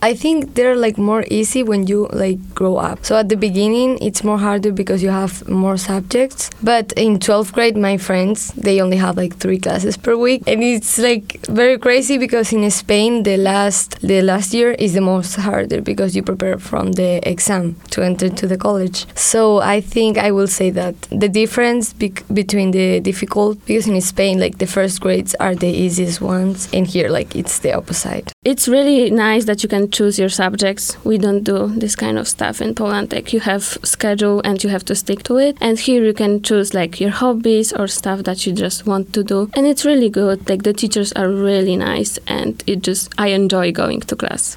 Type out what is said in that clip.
I think they're like more easy when you like grow up. So at the beginning, it's more harder because you have more subjects. But in 12th grade, my friends, they only have like 3 classes per week. And it's like very crazy because in Spain, the last year is the most harder because you prepare from the exam to enter to the college. So I think I will say that the difference between the difficult, because in Spain, like the first grades are the easiest ones. And here, like it's the opposite. It's really nice that you can choose your subjects. We don't do this kind of stuff in Poland. Like you have schedule and you have to stick to it. And here you can choose like your hobbies or stuff that you just want to do. And it's really good. Like the teachers are really nice and I enjoy going to class.